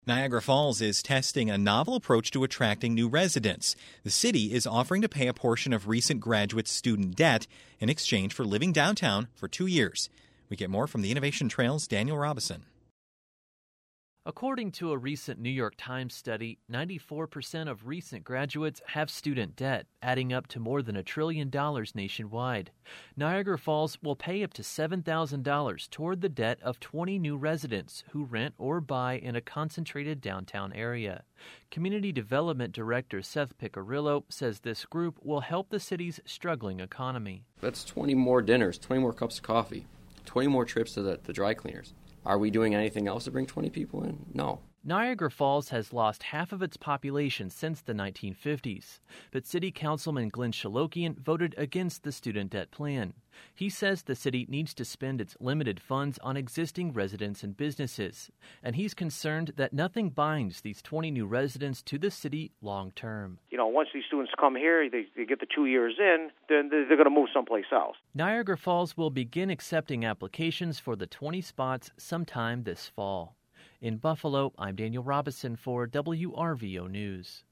Niagara Falls is testing a novel approach to attracting new residents. The city is offering to pay a portion of recent graduates' student debt in exchange for living downtown for 2 years. We get more from the Innovation Trail's Daniel Robison. According to a recent New York Times study, 94% of recent graduates have student debt, adding up to more than $1 trillion nationwide. Niagara Falls will pay up to $7,000 toward the debt of 20 new residents who rent or buy in a concentrated downtown area. Community Development Director Seth Piccirillo says this group will help the city's struggling economy. That's 20 more dinners, 20 more cups of coffee, 20 more trips to the dry cleaners. Are we doing anything else to bring 20 people in? No. Niagara Falls has lost half of its population since the 1950s, but City Councilman Glenn Shalokian voted against the student debt plan. He says the city needs to spend its limited funds on existing residents and businesses, and he's concerned that nothing binds these 20 new residents to the city long term. Once these students come here, they get the 2 years in, then they're going to move someplace else. Niagara Falls will begin accepting applications for the 20 spots sometime this fall. In Buffalo, I'm Daniel Robison for WRVO News.